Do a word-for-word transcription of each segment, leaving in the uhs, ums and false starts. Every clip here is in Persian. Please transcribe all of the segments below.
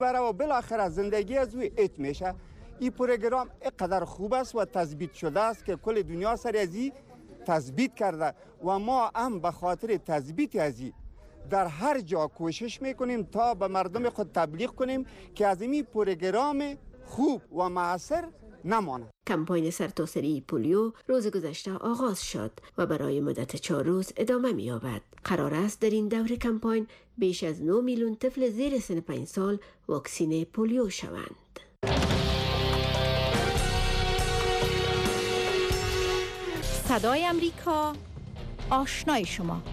برای بالاخره زندگی از او ات میشه. این پروگرام اینقدر خوب است و تثبیت شده است که کل دنیا سر از این تثبیت کرده و ما هم به خاطر تثبیت از این در هر جا کوشش میکنیم تا به مردم خود تبلیغ کنیم که از این پروگرام خوب و مؤثر نمانه. کمپاین سرتاسری پولیو روز گذشته آغاز شد و برای مدت چهار روز ادامه می‌یابد. قرار است در این دور کمپاین بیش از نه میلیون طفل زیر سن پنج سال واکسین پولیو شوند. صدای امریکا، آشنای شما.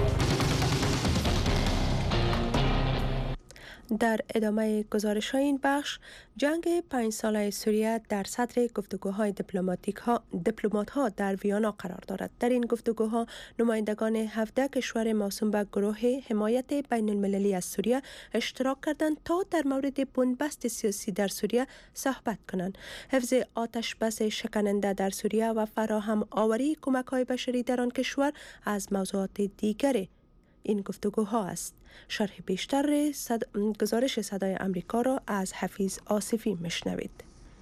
در ادامه گزارش های این بخش، جنگ پنج ساله سوریه در صدر گفتگوهای دیپلماتیک ها دیپلمات ها در ویانا قرار دارد. در این گفتگوها نمایندگان هفده کشور موسوم به گروه حمایت بین المللی از سوریه اشتراک کردند تا در مورد بنبست سیاسی در سوریه صحبت کنند. حفظ آتش بس شکننده در سوریه و فراهم آوری کمک های بشری در آن کشور از موضوعات دیگر این گفتگوها است. شرح بیشتر صد... گزارش صدای امریکا را از حفیظ آصفی میشنوید.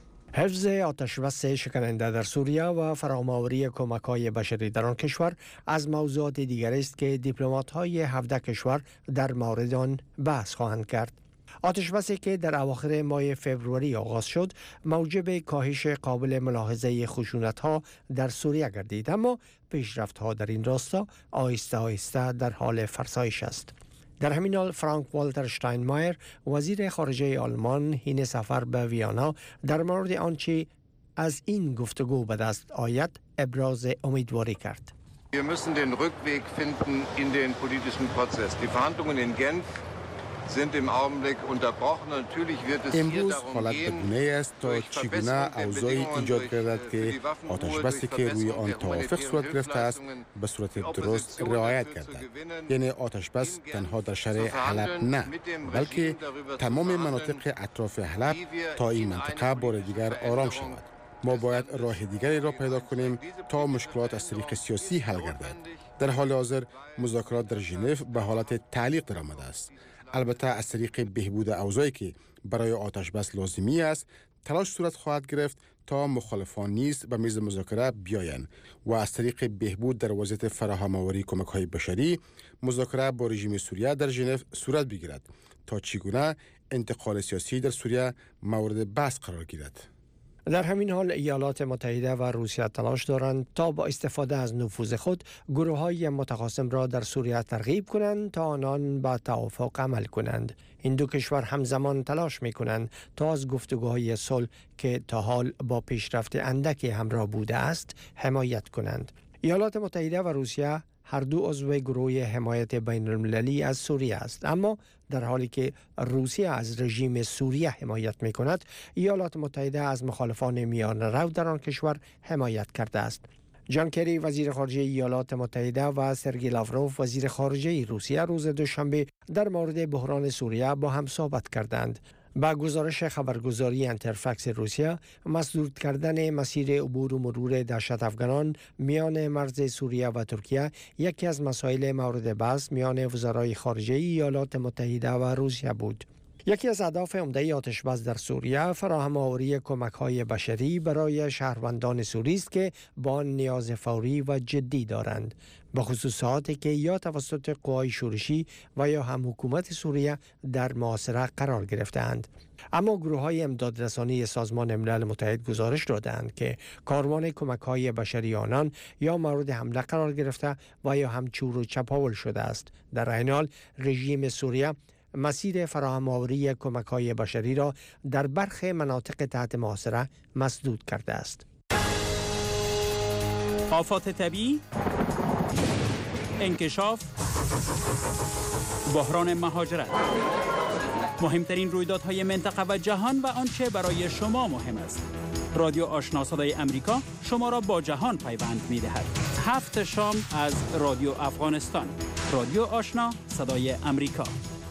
حفظ آتشبس شکننده در سوریه و فرام‌آوری کمک‌های بشری در آن کشور از موضوعات دیگری است که دیپلمات‌های هفده کشور در مورد آن بحث خواهند کرد. آتشبسی که در اواخر ماه فوریه آغاز شد موجب کاهش قابل ملاحظه خشونت‌ها در سوریه گردید، اما پیشرفت‌ها در این راستا آهسته آهسته در حال فرسایش است. در همین حال فرانک والتر شتاینمایر وزیر خارجه آلمان حین سفر به ویانا در مورد آنچه از این گفتگو به دست آید ابراز امیدواری کرد. Wir müssen den Rückweg finden in den politischen Prozess. Die Verhandlungen in Genf sind im Augenblick unterbrochen. Natürlich wird es hier darum gehen, است تا چگونه اوضاعی ایجاد گردد که آتشبسی که روی آن توافق صورت گرفته است به صورت درست رعایت گردد. یعنی آتشبس تنها در شهر حلب نه، بلکه تمام مناطق اطراف حلب تا این منطقه بار دیگر آرام شود. ما باید راه دیگری را پیدا کنیم تا مشکلات از طریق سیاسی حل گردد. در حال حاضر مذاکرات در ژنو به حالت تعلیق درآمده است. البته از طریق بهبود اوضاعی که برای آتش بس لازمی است تلاش صورت خواهد گرفت تا مخالفان نیز به میز مذاکره بیایند و از طریق بهبود در وضعیت فراهم‌آوری کمک‌های بشری مذاکره با رژیم سوریه در ژنو صورت بگیرد تا چگونه انتقال سیاسی در سوریه مورد بحث قرار گیرد. در همین حال ایالات متحده و روسیه تلاش دارند تا با استفاده از نفوذ خود گروه‌های متخاصم را در سوریه ترغیب کنند تا آنان به توافق عمل کنند. این دو کشور همزمان تلاش می‌کنند تا از گفتگوهای صلح که تا حال با پیشرفت اندکی همراه بوده است حمایت کنند. ایالات متحده و روسیه هر دو عضو گروه حمایت بین المللی از سوریه است، اما در حالی که روسیه از رژیم سوریه حمایت می کند، ایالات متحده از مخالفان میان رو در آن کشور حمایت کرده است. جان کری وزیر خارجه ایالات متحده و سرگئی لاوروف وزیر خارجه روسیه روز دوشنبه در مورد بحران سوریه با هم صحبت کردند. با گزارش خبرگزاری انترفکس روسیه، مسدود کردن مسیر عبور و مرور دهشت افغانان میان مرز سوریه و ترکیه یکی از مسائل مورد بحث میان وزرای خارجه ایالات متحده و روسیه بود. یکی از اهداف عمده آتشبس در سوریه فراهم‌آوری کمک‌های بشری برای شهروندان سوری است که با نیاز فوری و جدی دارند، به خصوصاتی که یا توسط قوای شورشی و یا هم حکومت سوریه در محاصره قرار گرفتند. اما گروه‌های امدادرسانی سازمان ملل متحد گزارش دادند که کاروان کمک‌های بشری آنان یا مورد حمله قرار گرفته و یا هم چور و چپاول شده است. در این حال رژیم سوریه مسیر فراهم‌آوری کمک‌های بشری را در برخی مناطق تحت محاصره مسدود کرده است. آفات طبیعی، انکشاف، بحران مهاجرت، مهمترین رویدادهای منطقه و جهان و آنچه برای شما مهم است. رادیو آشنا صدای امریکا شما را با جهان پیوند می‌دهد. هفت شام از رادیو افغانستان. رادیو آشنا صدای امریکا.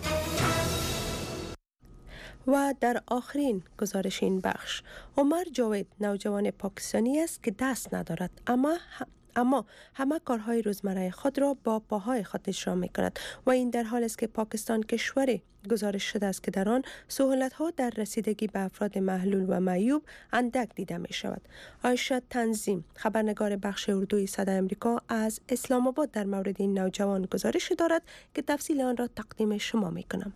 و در آخرین گزارش این بخش، عمر جاوید نوجوان پاکستانی است که دست ندارد، اما اما همه کارهای روزمره خود را با پاهای خود اجرا می کند و این در حال است که پاکستان کشوری گزارش شده است که در آن سهولت‌ها در رسیدگی به افراد محلول و معیوب اندک دیده می شود. عایشه تنظیم، خبرنگار بخش اردوی صدای امریکا از اسلام آباد، در مورد این نوجوان گزارش دارد که تفصیل آن را تقدیم شما می کنم.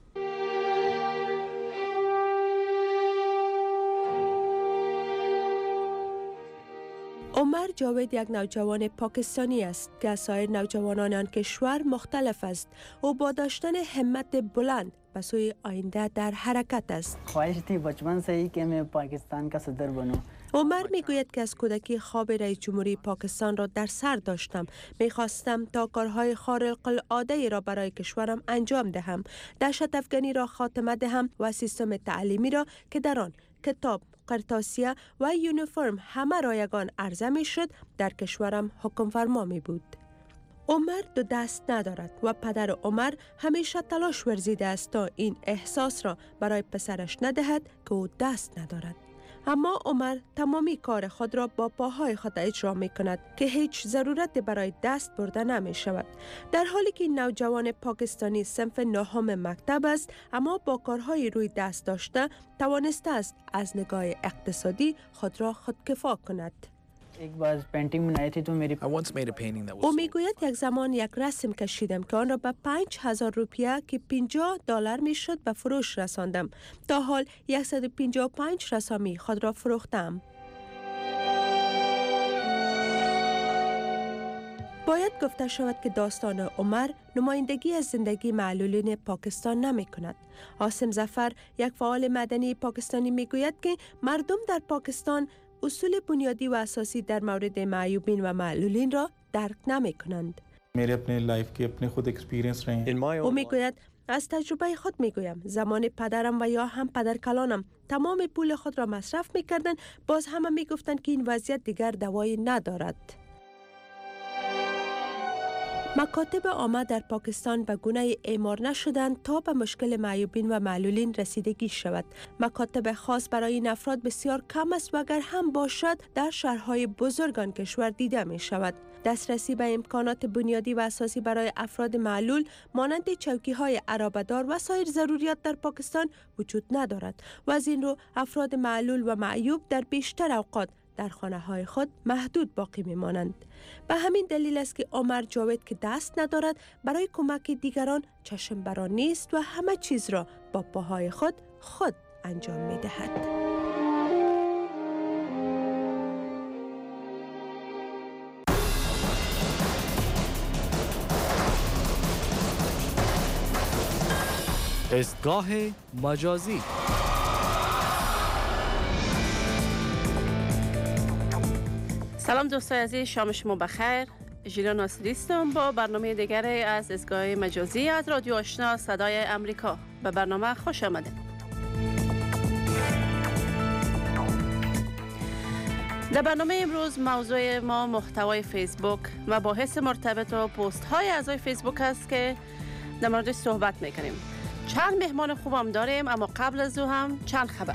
عمر جاوید یک نوجوان پاکستانی است که از سایر نوجوانان آن کشور مختلف است. او با داشتن همت بلند به سوی آینده در حرکت است. خواهش تھی بچپن سے ہی کہ میں پاکستان کا صدر بنوں. عمر میگوید که از کودکی خواب رئیس جمهوری پاکستان را در سر داشتم. میخواستم تا کارهای خارق العاده را برای کشورم انجام دهم، دهشت افغانی را خاتمه دهم و سیستم تعلیمی را که در آن کتاب، قرطاسیه و یونیفرم همه رایگان عرضه می شد در کشورم حکم فرما می بود. عمر دو دست ندارد و پدر عمر همیشه تلاش ورزیده است تا این احساس را برای پسرش ندهد که او دست ندارد. اما عمر تمامی کار خود را با پاهای خود اجرا می کند که هیچ ضرورت برای دست برده نمی شود. در حالی که نوجوان پاکستانی صنف نهم مکتب است، اما با کارهای روی دست داشته توانسته است از نگاه اقتصادی خود را خودکفا کند. او میگوید یک زمان یک رسم کشیدم که آن را به پنج هزار روپیه که پنجاه دلار میشد به فروش رساندم. تا حال صد و پنجاه و پنج رسامی خود را فروختم. باید گفته شود که داستان عمر نمایندگی از زندگی معلولین پاکستان نمی کند. عاصم ظفر، یک فعال مدنی پاکستانی، میگوید که مردم در پاکستان اصول بنیادی و اساسی در مورد معیوبین و معلولین را درک نمی کنند. میرے اپنے لائف کے اپنے خود ایکسپیرینس رہے ہیں. او میگوید از تجربه خود میگویم زمان پدرم و یا هم پدرکلانم تمام پول خود را مصرف میکردند، باز همه میگفتند که این وضعیت دیگر دوایی ندارد. مکاتب عامه در پاکستان به گونه اعمار نشدند تا به مشکل معیوبین و معلولین رسیدگی شود. مکاتب خاص برای این افراد بسیار کم است و اگر هم باشد در شهرهای بزرگ آن کشور دیده می شود. دسترسی به امکانات بنیادی و اساسی برای افراد معلول مانند چوکی‌های عرابه‌دار و سایر ضروریات در پاکستان وجود ندارد و از این رو افراد معلول و معیوب در بیشتر اوقات در خانه‌های خود محدود باقی می‌مانند. به همین دلیل است که عمر جاوید که دست ندارد برای کمک دیگران چشم بر آن نیست و همه چیز را با پاهای خود خود انجام می‌دهد. استگاه مجازی. سلام دوستای عزیز، شام شما بخیر. ژیلا ناصری هستم با برنامه دیگری از استگاه مجازی از رادیو آشنا صدای امریکا. به برنامه خوش آمدید. در برنامه امروز موضوع ما محتوای فیسبوک و مباحث مرتبط با پست های اعضای فیسبوک است که در موردش صحبت میکنیم. چند مهمان خوبم داریم، اما قبل از او هم چند خبر.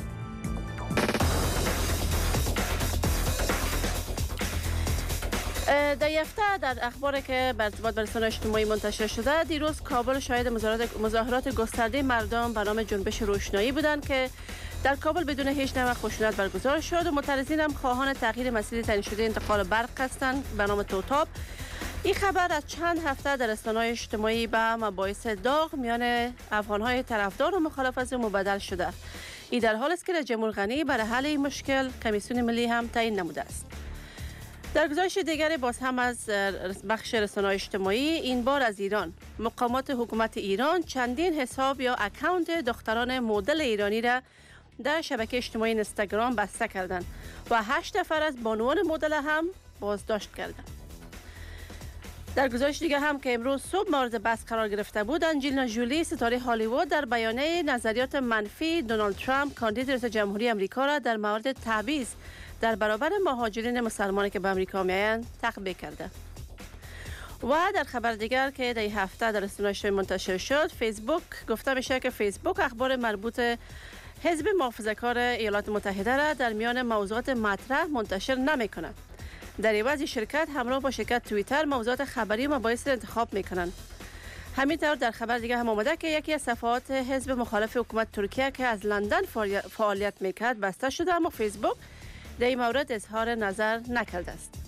در یافته در اخباری که بر ارتباط با رسانه‌های اجتماعی منتشر شده، دیروز کابل شاهد مظاهرات گسترده مردم به نام جنبش روشنایی بودند که در کابل بدون هیچ نوع خشونت برگزار شد و معترضین هم خواهان تغییر مسیر تعیین شده انتقال برق هستند به نام توتاب. این خبر از چند هفته در رسانه‌های اجتماعی به مباحث داغ میان افغان‌های طرفدار و مخالف از مبدل شده. این در حالی است که رئیس جمهور غنی برای حل این مشکل کمیسیون ملی هم تعیین نموده است. در گزارش دیگری باز هم از بخش رسانه‌های اجتماعی، این بار از ایران، مقامات حکومت ایران چندین حساب یا اکانت دختران مدل ایرانی را در شبکه اجتماعی اینستاگرام بسته کردند و هشت نفر از بانوان مدل هم بازداشت کردند. در گزارش دیگر هم که امروز صبح مورد بحث قرار گرفته بود، انجلینا جولی ستاره هالیوود در بیانیه نظریات منفی دونالد ترامپ کاندید ریاست جمهوری آمریکا را در مورد تبعیض در برابر مهاجرین مسلمانی که به آمریکا میآیند تقبیح کرده. و در خبر دیگر که در این هفته در رسانه‌های منتشر شد، فیسبوک گفته میشه که فیسبوک اخبار مربوط حزب محافظه‌کار ایالات متحده را در میان موضوعات مطرح منتشر نمی‌کند. در عوض شرکت همراه با شرکت توییتر موضوعات خبری و مباحث انتخاب میکنن. همینطور در خبر دیگه هم آمده که یکی از صفحات حزب مخالف حکومت ترکیه که از لندن فعالیت میکرد بسته شده، اما فیسبوک در این مورد اظهار نظر نکرده است.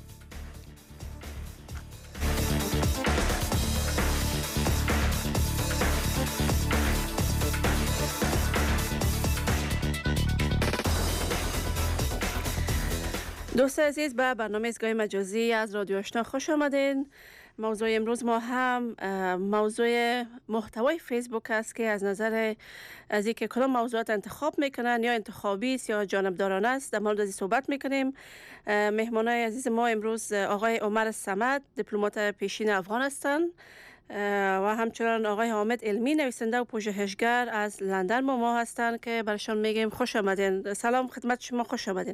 دوست عزیز، به برنامه ایستگاه مجازی از رادیو آشنا خوش آمدین. موضوع امروز ما هم موضوع محتوای فیسبوک است که از نظر از اینکه کدام موضوعات انتخاب میکنن، یا انتخابی است یا جانبدارانه است، در مورد از صحبت میکنیم. مهمانای عزیز ما امروز آقای عمر صمد، دیپلمات پیشین افغان هستند، و همچنان آقای حامد علمی، نویسنده و پژوهشگر از لندن با ما هستند که برشان میگیم خوش آمدین. سلام خدمت شما، خوش آمدین.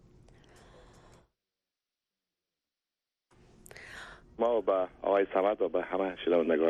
ما با آقای صمد و با همه شنوندگان.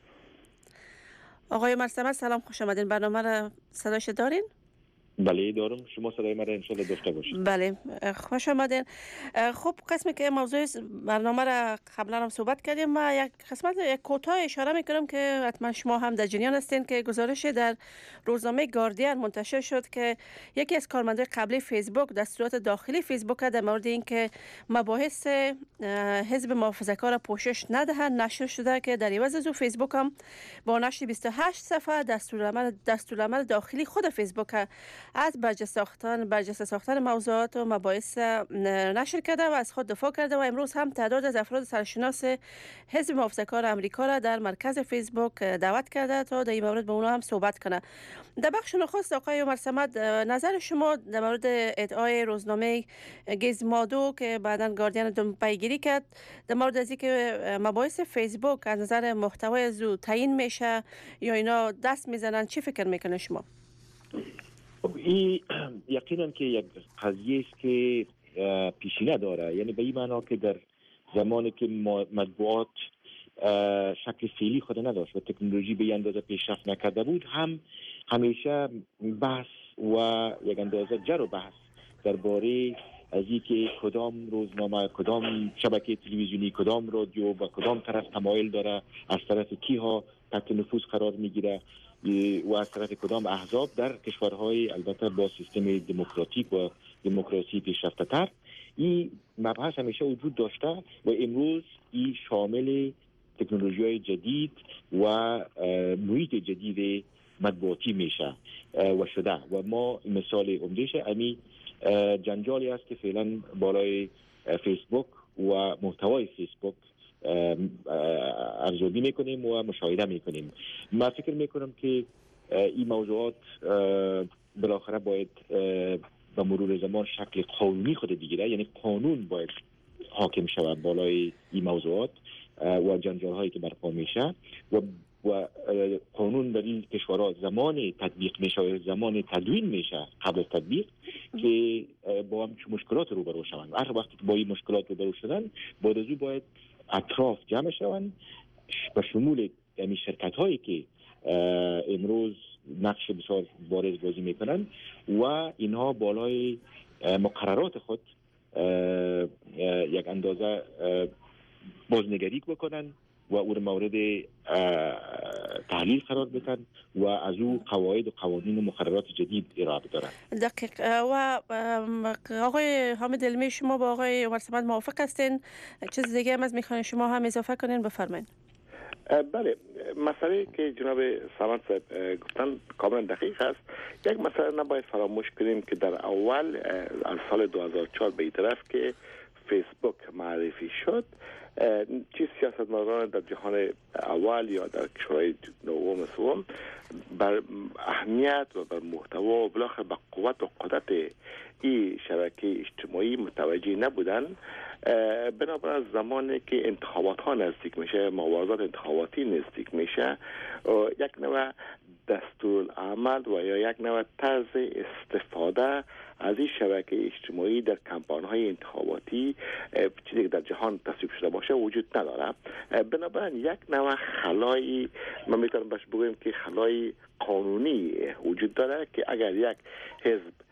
آقای عمر صمد سلام، خوش آمدین. برنامه را صداش دارین؟ بله دارم، شما صدای من را انشالله داشته باشید. بله خوش آمدین. خب قسمی که موضوع برنامه را قبلا هم صحبت کردیم و یک قسمت یک کوتاه اشاره میکنم که حتما شما هم در جریان هستین که گزارش در روزنامه گاردین منتشر شد که یکی از کارمندان قبلی فیسبوک دستورات داخلی فیسبوک در مورد اینکه مباحث حزب محافظه‌کار پوشش ندهند نشر شده، که در عوض از او فیسبوک هم با نشر بیست و هشت صفحه دستورالعمل دستورالعمل داخلی خود فیسبوک از برجسته ساختن برجسته ساختن موضوعات و مباحث نشر کرده و از خود دفاع کرده، و امروز هم تعداد از افراد سرشناس حزب محافظه‌کار آمریکا را در مرکز فیسبوک دعوت کرده تا در این مورد با اونها هم صحبت کنه. در بخش نخست آقای عمر صمد، نظر شما در مورد ادعای روزنامه گزمادو که بعداً گاردین دم پیگیری کرد در مورد از اینکه مباحث فیسبوک از نظر محتوای از او تعیین میشه یا اینا دست میزنن، چی فکر میکنه شما؟ این یقینا که یک قضیه است که پیشینه داره، یعنی به این معنا که در زمانی که مطبوعات شکل فعلی خود نداشت و تکنولوژی به این اندازه پیشرفت نکرده بود، هم همیشه بحث و یک اندازه جر و بحث درباره از اینکه کدام روزنامه، کدام شبکه تلویزیونی، کدام رادیو و کدام طرف تمایل داره، از طرف کیها تحت نفوذ قرار میگیره و از طرف کدام احزاب در کشورهای البته با سیستم دموکراتیک و دموکراسی پیشرفته تر. این مبحث همیشه وجود داشته و امروز این شامل تکنولوژی‌های جدید و محیط جدید مطبوعاتی میشه و شده، و ما مثال عمده‌اش امی جنجالی است که فعلا بالای فیسبوک و محتوای فیسبوک ارزیابی میکنیم و مشاهده میکنیم. من فکر میکنم که این موضوعات بالاخره باید به مرور زمان شکل قانونی خود بگیره، یعنی قانون باید حاکم شود بالای این موضوعات و جنجال هایی که برپا میشه، و و قانون در این کشورها زمان تطبیق میشه و زمان تدوین میشه قبل از تطبیق که با همچون مشکلات روبرو شوند. هر وقتی که با این مشکلات روبرو شدن بعد از او باید اطراف جمع شوند به شمول یعنی شرکت هایی که امروز نقش بسیار بارز بازی میکنن و اینها بالای مقررات خود یک اندازه بازنگری بکنن و او مورد تحلیل قرار بدن و از او قواعد و قوانین و مقررات جدید ارائه بدن. دقیق. و آقای حامد علمی، شما با آقای عمر صمد موافق هستین؟ چیز دیگه هم از میخواین شما هم اضافه کنین؟ بفرمایید. بله، مسئله که جناب صمد صاحب گفتن کاملا دقیق است. یک مسئله نباید فراموش کنیم که در اول از سال دو هزار و چهار به این طرف که فیسبوک معرفی شد، چیز سیاستمداران در جهان اول یا در کشورهای نوم سوم بر اهمیت و بر محتوا و بالاخره به قوت و قدرت این شبکه اجتماعی متوجه نبودن. بنابراین از زمانی که انتخابات ها نزدیک میشه، موازات انتخاباتی نزدیک میشه، یک نوع دستورالعمل و یا یک نوع طرز استفاده از این شبکه اجتماعی در کمپاین های انتخاباتی چیزی که در جهان تصویب شده باشه وجود نداره. بنابراین یک نوع خلایی، من میتونم بهش بگویم که خلای قانونی وجود داره که اگر یک حزب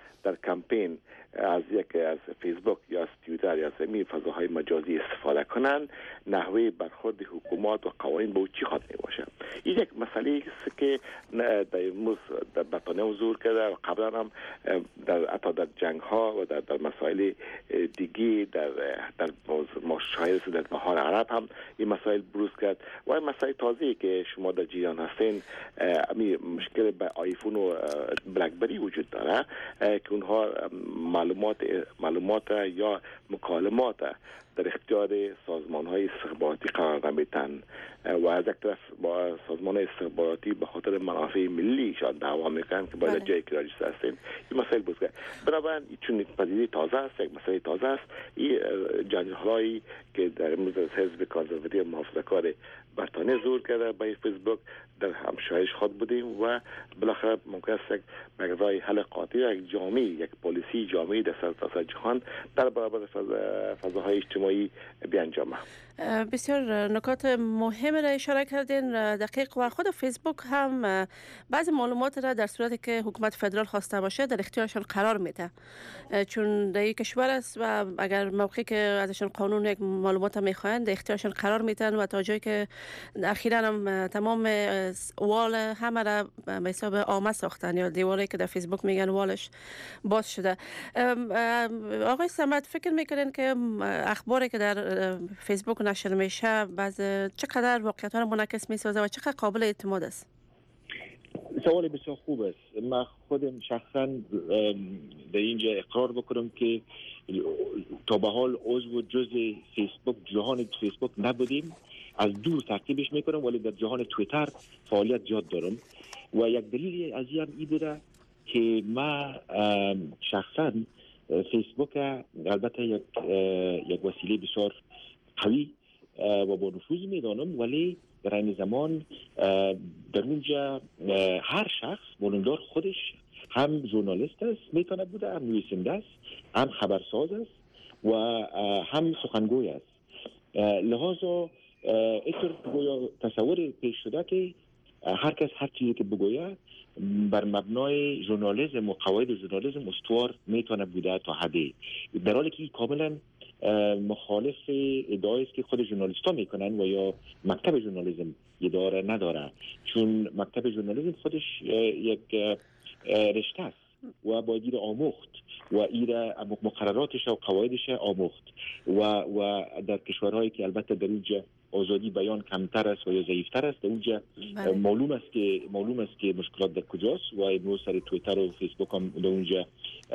در کمپین از یک از فیسبوک یا از توییتر یا از این فضاهای مجازی استفاده کنند، نحوه برخورد حکومت و قوانین به او چی خاطر باشه. این یک مسئله است که در امروز در برطانیه حضور کرده و قبلا هم در حتی در جنگ ها و در, در مسائل دیگی در در مشاهده در بهار عرب هم این مسائل بروز کرد و این مسئله تازه‌ای که شما در جریان هستین، امی مشکل به آیفون و بلکبری وجود داره که اونها معلومات معلومات یا مکالمات در اختیار سازمان‌های استخباراتی قرار نمیدن و از یک طرف با سازمان استخباراتی به خاطر منافع ملیشان دعوا میکنن که باید جای که راجع هستیم این مسائل بود. بنابراین چون پدیده تازه است، یک مسئله تازه است، این جنجالایی که در امروز حزب کنزرواتیو محافظه‌کار برطانیه ظهور کرده به فیسبوک در همشایش خود بودیم و بالاخره ممکن است یک راه حل قاطع، یک جامعه، یک پلیسی جامعه در سرتاسر جهان در برابر فضاهای اجتماعی بیانجامه. بسیار نکات مهم را اشاره کردین دقیق و خود فیسبوک هم بعضی معلومات را در صورتی که حکومت فدرال خواسته باشه در اختیارشان قرار میده، چون در یک کشور است و اگر موقعی که ازشان قانون یک معلومات میخواین در اختیارشان قرار میدن و تا جایی که اخیراً هم تمام وال همه را به حساب عامه ساختن یا دیواری که در فیسبوک میگن والش باز شده. آقای صمد فکر میکنین که اخباری که در فیسبوک نشر میشه بعض چقدر واقعیت ها منعکس میسازه و چقدر قابل اعتماد است؟ سوال بسیار خوب است. من خودم شخصا در اینجا اقرار بکنم که تا به حال عضو جزء فیسبوک جهان فیسبوک نبودیم، از دور تعقیبش میکنم ولی در جهان توییتر فعالیت زیاد دارم و یک دلیل از این ای بوده که من شخصا فیسبوک البته یک یک وسیله بسیار قوی و با نفوذ میدانم، ولی در این زمان در اونجا هر شخص بلندار خودش هم ژورنالیست است میتونه بوده، هم نویسنده است، هم خبرساز است و هم سخنگوی است. لحاظا اینطور تصور پیش شده که هر کس هر چیزی که بگوید بر مبنای ژورنالیسم و قواعد ژورنالیسم استوار میتونه بوده تا حدی، در حالی که کاملا مخالف ادعایی است که خود ژورنالیست‌ها میکنن و یا مکتب ژورنالیسم اداره نداره، چون مکتب ژورنالیسم خودش یک رشته است و باید ایره آموخت و ایره مقرراتش و قواعدش آموخت و و در کشورهایی که البته در اونجا آزادی بیان کمتر است و یا ضعیفتر است، در اونجا معلوم است که معلوم است که مشکلات در کجاست و امروز سر توییتر و فیسبوک هم در اونجا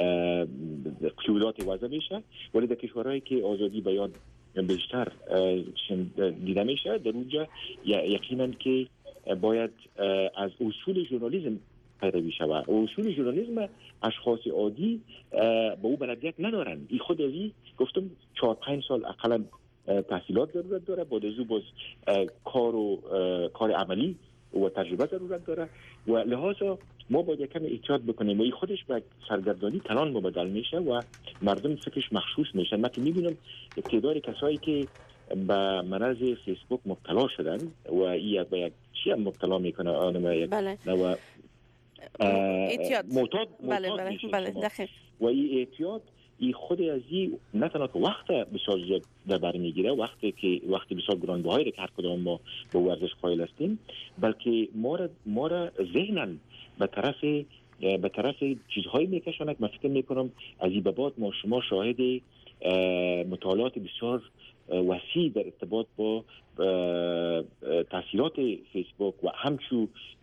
قیودات وضع میشه، ولی در کشورهایی که آزادی بیان بیشتر دیده میشه در اونجا یقینا که باید از اصول ژورنالیسم پیروی شود. اصول ژورنالیسم اشخاص عادی با او بلدیت ندارن. این خود ازی گفتم چهار پنج سال اقلا تحصیلات ضرورت داره، بعد از او باز کار و کار عملی و تجربه ضرورت داره و لحاظا ما باید کم احتیاط بکنیم و این خودش به سرگردانی کلان مبدل میشه و مردم فکرش مخشوش میشن. من که میبینم تعداد کسایی که به مرض فیسبوک مبتلا شدن و این به یک چی هم مبتلا میکنه آدم یک بله. و احتیاط معتاد بله بله بله دقیق و این احتیاط این خود از این نه تنها که وقت بسیار زیاد در بر میگیره، وقتی که وقتی بسیار گرانبهایی که هر کدام ما به ورزش قائل هستیم، بلکه ما را ما را ذهناً به طرف به طرف چیزهایی میکشاند. من فکر میکنم از این به بعد ما شما شاهد مطالعات بسیار وسیع در ارتباط با تاثیرات فیسبوک و همچو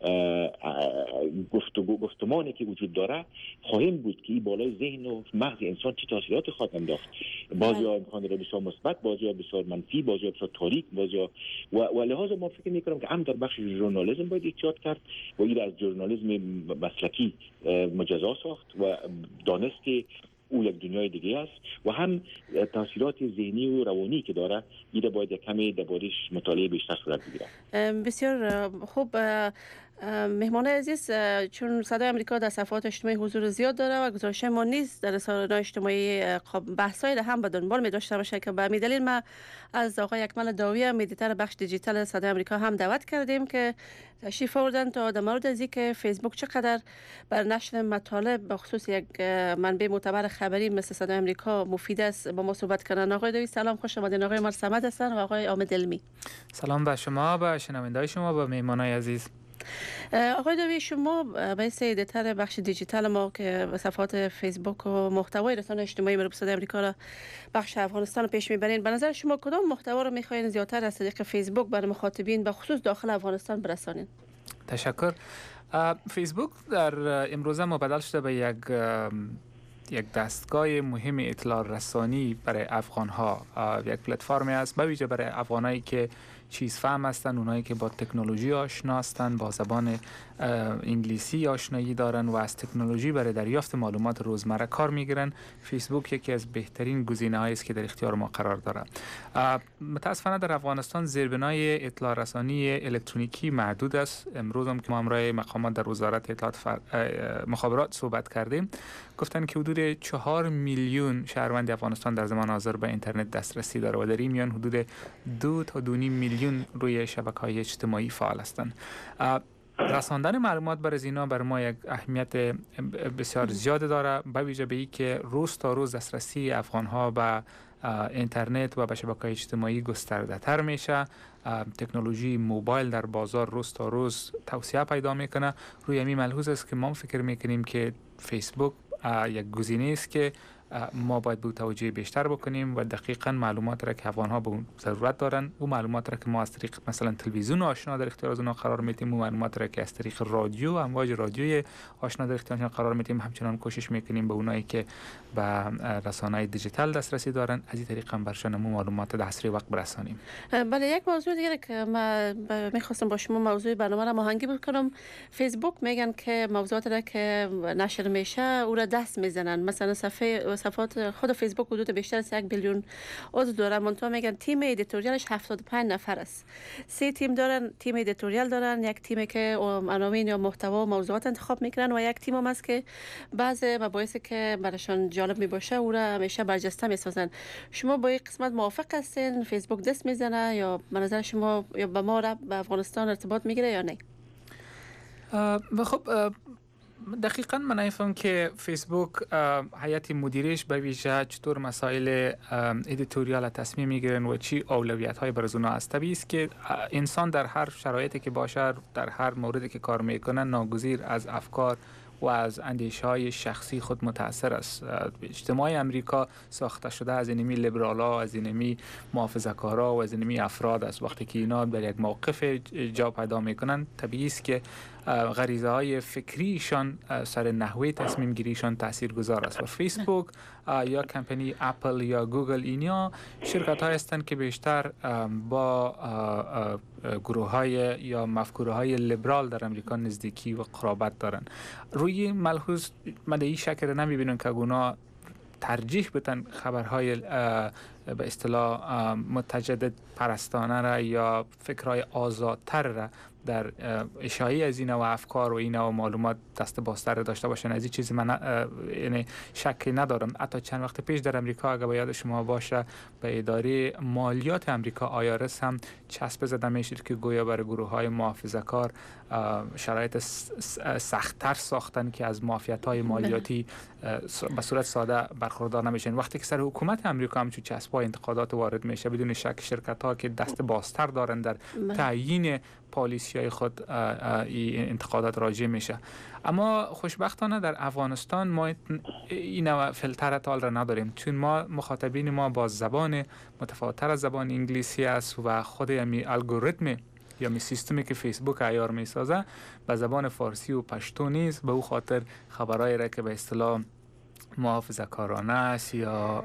گفتگو گفتمانی که وجود داره خواهیم بود که این بالای ذهن و مغز انسان چه تاثیراتی خواهد انداخت. بعضی ها امکان را بسیار مثبت، بعضی ها بسیار منفی، بعضی ها بسیار تاریک، بعضی ها و, و لحاظا ما فکر میکنم که هم در بخش ژورنالیسم باید احتیاط کرد و این از ژورنالیسم مسلکی مجزا ساخت و دانست که او یک دنیای دیگه است و هم تاثیرات ذهنی و روانی که داره ایده باید کمی دربارش مطالعه بیشتر صورت بگیره. بسیار خوب. مهمان عزیز، چون صدای امریکا در صفحات اجتماعی حضور زیاد داره و گزارش ما نیز در رسانه‌های اجتماعی بحث‌های هم به دنبال می داشته باشه که به همین دلیل ما از آقای اکمل داوی مدیر بخش دیجیتال صدای امریکا هم دعوت کردیم که تشریف آوردن تا در مورد از اینکه فیسبوک چقدر بر نشر مطالب به خصوص یک منبع معتبر خبری مثل صدای امریکا مفید است با ما صحبت کردن. آقای داوی سلام، خوش آمدین. آقای عمر صمد هستن و آقای عامد علمی. سلام به شما، به شنونده‌های شما، به مهمانای عزیز. آقای داوی، شما به ایدیتور بخش دیجیتال ما که صفحات فیسبوک و محتوای رسانه اجتماعی مربوط به امریکا را بخش افغانستان پیش میبرین، به نظر شما کدام محتوا رو میخواین زیادتر از طریق فیسبوک برای مخاطبین به خصوص داخل افغانستان برسانین؟ تشکر. فیسبوک در امروزه مبدل شده به یک یک دستگاه مهم اطلاع رسانی برای افغان ها، یک پلتفرمی است به ویژه برای افغانایی که چیز فهم هستند، اونایی که با تکنولوژی آشنا هستند، با زبان انگلیسی آشنایی دارن و از تکنولوژی برای دریافت معلومات روزمره کار میگیرن. فیسبوک یکی از بهترین گزینه‌هایی است که در اختیار ما قرار داره. متاسفانه در افغانستان زیربنای اطلاع رسانی الکترونیکی محدود است. امروز هم که ما همراه مقامات در وزارت اطلاعات فر... مخابرات صحبت کردیم، گفتن که حدود چهار میلیون شهروند افغانستان در زمان حاضر به اینترنت دسترسی داره و در این میان حدود دو تا دو نیم میلیون روی شبکه‌های اجتماعی فعال هستند. رساندن معلومات برای اینا بر ما یک اهمیت بسیار زیاد داره، به ویژه به این که روز تا روز دسترسی افغان‌ها به اینترنت و به شبکه‌های اجتماعی گسترده تر میشه. تکنولوژی موبایل در بازار روز تا روز توسعه پیدا میکنه. روی همین ملحوظ است که ما فکر میکنیم که فیسبوک یک گزینه است که ما باید به توجه بیشتر بکنیم و دقیقاً معلومات را که افغان‌ها به اون ضرورت دارن، اون معلومات را که ما از طریق مثلا تلویزیون آشنا در اختیار از اونها قرار میدیم، اون معلومات را که از طریق رادیو، امواج رادیویی آشنا در اختیارشون قرار میدیم، همچنان کوشش میکنیم به اونایی که به رسانه‌های دیجیتال دسترسی دارن از این طریق هم برشان معلومات در اسرع وقت برسانیم. بله، یک موضوع دیگه که ما میخواستم با شما موضوع برنامه را ماهنگی بکنم، فیسبوک میگن که موضوعات را که نشر میشه او را دست میزنن. مثلا صفحه صفحات خود فیسبوک حدود بیشتر از یک میلیون عضو داره، منتها میگن تیم ادیتوریالش هفتاد و پنج نفر است. سه تیم دارن، تیم ادیتوریال دارن، یک تیمی که عناوین یا محتوا و موضوعات انتخاب میکنن و یک تیم هم است که بعض مباحثی که براشون جالب میباشه او را همیشه برجسته میسازن. شما با این قسمت موافق هستین؟ فیسبوک دست میزنه یا به نظر شما یا به ما را به افغانستان ارتباط میگیره یا نه؟ خب دقیقاً من نفهم که فیسبوک هیئت مدیرش به ویژه چطور مسائل ادیتوریال تصمیم میگیرن و چی اولویت های برای اونها است. طبیعی است که انسان در هر شرایطی که باشه، در هر موردی که کار میکنه، ناگزیر از افکار و از اندیشه‌های شخصی خود متأثر است. اجتماع امریکا ساخته شده از اینمی لیبرالا، از اینمی محافظه‌کارا و از اینمی افراد است. وقتی که اینا در یک موقف جا پیدا میکنن، طبیعی است که غریزه های فکریشان سر نحوه تصمیم گیریشان تاثیرگذار است. و فیسبوک یا کمپانی اپل یا گوگل، اینا شرکت های هستند که بیشتر با گروه های یا مفکوره های لیبرال در امریکا نزدیکی و قرابت دارند. روی ملحوظ من این شکر نمی بینم که اونا ترجیح بدن خبرهای به اصطلاح متجدد پرستانه را یا فکرهای آزادتر را در اشاعه از این و افکار و این و معلومات دست بازتر داشته باشن. از این چیزی من یعنی شکی ندارم. حتی چند وقت پیش در امریکا، اگه به یاد شما باشه، به اداره مالیات امریکا آیارس هم چسب زده میشد که گویا برای گروه های محافظه‌کار شرایط سخت‌تر ساختن که از معافیت‌های مالیاتی به صورت ساده برخوردار نمیشن. وقتی که سر حکومت امریکا هم چون چسب‌ها انتقادات وارد میشه، بدون شک شرکت‌ها که دست بازتر دارن در تعیین پالیسی‌های خود این انتقادات راجع میشه. اما خوشبختانه در افغانستان ما این فیلتر تال را نداریم، چون ما مخاطبین ما با زبان متفاوت‌تر از زبان انگلیسی است و خود همین الگوریتم یا می سیستمی که فیسبوک عیار می سازه به زبان فارسی و پشتو نیست. به او خاطر خبرهای را که به اصطلاح محافظه‌کارانه است یا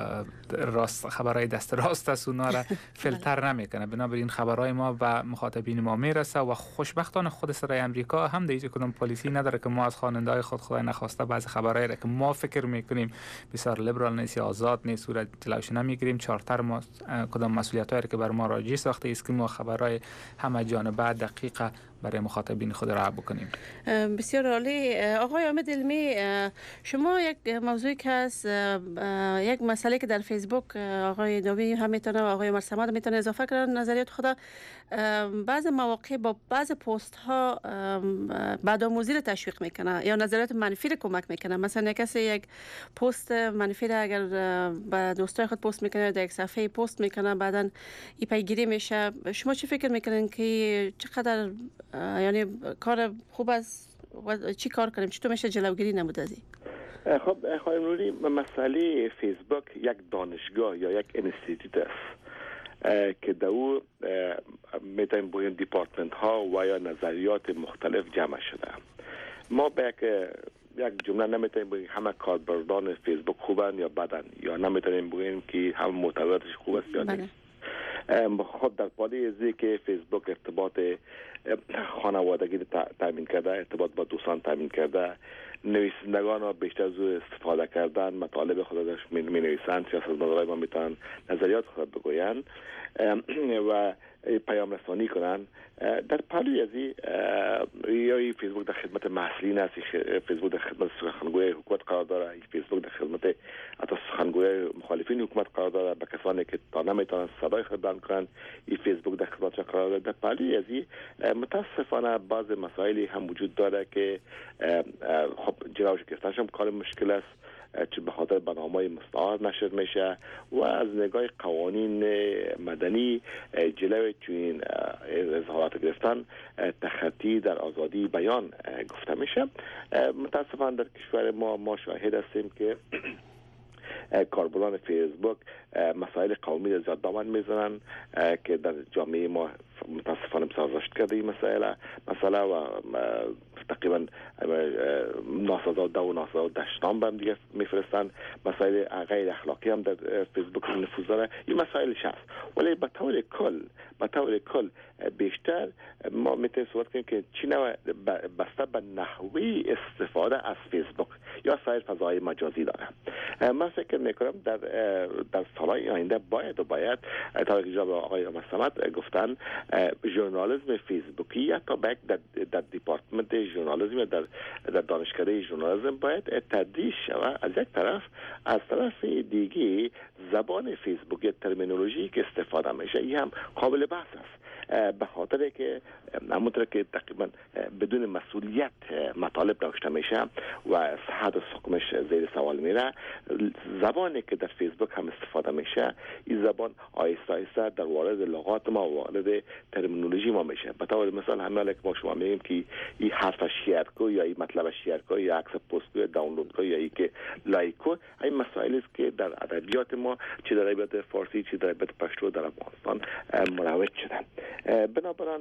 راست خبرهای دست راست است اونا را فیلتر نمیکنه. بنابراین خبرهای ما به مخاطبین ما میرسه و خوشبختانه خود سرای امریکا هم دیگه کدام پالیسی نداره که ما از خواننده‌های خود خدای نخواسته بعضی خبرهای را که ما فکر میکنیم بسیار لیبرال نیست یا آزاد نیست صورت تلاش نمیگیریم. چارتر ما کدام مسئولیتایی که بر ما راجع ساخته است که ما خبرهای همه جانبه دقیق برای مخاطبین خود راه بکنیم. بسیار عالی. آقای حامد علمی، شما یک موضوعی که از یک مسئله که در فیسبوک آقای نوی هم میتونه و آقای عمر صمد میتونه اضافه کنن نظریات خدا، بعض مواقع با بعض پست ها بدآموزی رو تشویق میکنه یا نظریات منفی رو کمک میکنه. مثلا کسی یک پست منفی رو اگر به دوستای خود پست میکنه در یک صفحه پست میکنه بعدن این پیگیری میشه، شما چی فکر میکنین که چقدر یعنی کار خوب است و چی کار کنیم، چطور میشه جلوگیری نمود از این؟ خب خانم نوری، مسئله فیسبوک یک دانشگاه یا یک انستیتوت است که در او میتونیم بگیم دیپارتمنت ها و یا نظریات مختلف جمع شده. ما به یک یک جمله نمیتونیم بگیم همه کاربردان فیسبوک خوبن یا بدن، یا نمیتونیم بگیم که هم محتویاتش خوب است یا نیست. خب در پالی ازی که فیسبوک ارتباط خانوادگی تامین کرده، ارتباط با دوستان تامین کرده، نویسندگان ها بیشتر از او استفاده کردن، مطالب خودش می نویسند، سیاستمدارای ما میتونن نظریات خود بگوین و پیام رسانی کنن. در پهلوی ازی یا فیسبوک در خدمت محصلین است، فیسبوک در خدمت سخنگوی حکومت قرار داره، فیسبوک در خدمت حتی سخنگوی مخالفین حکومت قرار داره، به کسانی که تا نمیتونن صدای خود بلند کنن این فیسبوک در خدمت قرار داره. در پهلوی ازی متاسفانه بعض مسائلی هم وجود داره که خب جلوش گرفتنش هم کار مشکل است، چه به خاطر برنامه‌های مستعار نشر میشه و از نگاه قوانین مدنی جلوی چنین اظهارات گرفتن تخطی در آزادی بیان گفته میشه. متاسفانه در کشور ما ما شاهد هستیم که کاربران فیسبوک مسائل قومی را زیاد دامن میزنن که در جامعه ما متاسفانه بسازشت کرده این مسئله مسئله و تقریبا ناسزاده و ناسزاده دشنام هم دیگه میفرستن. مسائل غیر اخلاقی هم در فیسبوک نفوذ داره. این مسائلش هست، ولی به طور کل به طور کل بیشتر ما میتونیم صحبت کنیم که چی نوع بسته به نحوه استفاده از فیسبوک یا سایر فضای مجازی داره. من فکر میکنم در در سالهای آینده باید و باید تا که جناب آقای عمر صمد گفتن ژورنالیسم فیسبوکی یا تا باید در, در دیپارتمنت ژورنالیسم در در دانشکده ژورنالیسم باید تدریس شود از یک طرف، از طرف دیگه زبان فیسبوک ترمینولوژی که استفاده میشه این هم قابل بحث است، به خاطر که همونطور که تقریبا بدون مسئولیت مطالب نوشته میشه و صحت و سقمش زیر سوال میره. زبانی که در فیسبوک هم استفاده میشه این زبان آیسته آیسته در وارد لغات ما و وارد ترمینولوژی ما میشه. به طور مثال همین که ما شما میگیم که این حرف شیر کو یا این مطلب شیر کو یا عکس پست کو یا دانلود کو یا ای که لایک کو، این مسائلی است که در ادبیات ما چه در ادبیات فارسی چه در ادبیات پشتو در افغانستان مروج شدن. بنابراین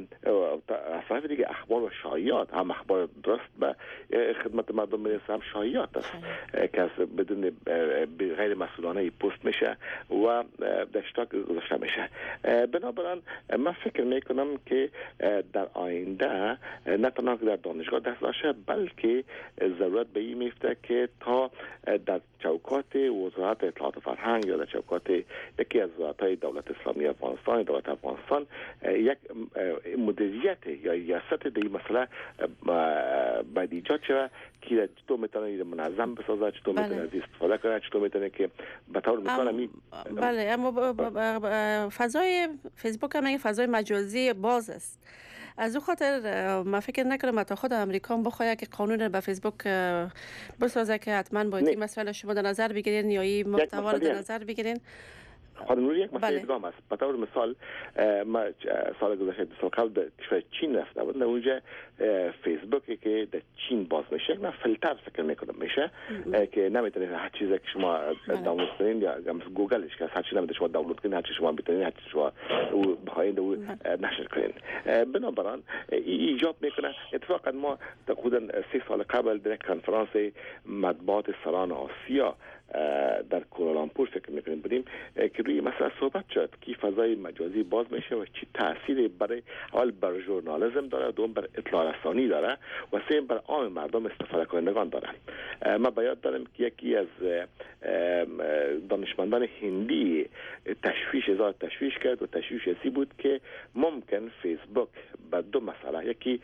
از طرف دیگه اخبار و شایعات، هم اخبار درست به خدمت مردم میرسه هم شایعات است که از بدون غیر مسئولانه پست میشه و در اشتراک گذاشته میشه. بنابراین من فکر میکنم که در آینده نه تنها در دانشگاه دست باشه، بلکه ضرورت به این میفته که تا در چوکات وزارت اطلاعات و فرهنگ یا در چوکات یکی از وزارت‌های دولت اسلامی افغانستان، دولت افغانستان یک مدیریت یا ریاست در این مسئله باید ایجاد شود که چطور میتونه منظم بسازه، چطور میتونه از استفاده کنه، چطور میتونه که به طور مثال می بله. اما فضای فیسبوک هم یک فضای مجازی باز است. از او خاطر من فکر نکنم تا خود امریکا هم بخواد که قانون به فیسبوک بسازه که حتما باید این مسئله شما در نظر بگیرین یا این محتوا رو در نظر بگیرین. خانم نوری یک مسئله دیگه است. به طور مثال ما سال گذشته دو سال قبل به کشور چین رفته بودم، اونجا فیسبوکی که در چین باز میشه نه فیلتر فکر میکنم میشه که نمیتونید هر چیزی که شما دانلود کنین یا مثل گوگلش که هر چیزی نمیتونید شما دانلود کنین، هر چیزی شما بتونید هر چیزی شما او بخواید او نشر کنین. بنابراین ایجاب میکنه. اتفاقا ما تقریبا سه سال قبل در کنفرانس مطبوعات سالانه آسیا در کوالالامپور فکر میکنیم بودیم که روی مسئله صحبت شد که فضای مجازی باز میشه و چی تأثیری برای اول بر ژورنالیسم داره، دوم بر اطلاع رسانی داره و سیم بر عام مردم استفاده کنندگان داره. ما باید دارم که یکی از دانشمندان هندی تشویش ازاد تشویش کرد و تشویش ازی بود که ممکن فیسبوک به دو مسئله، یکی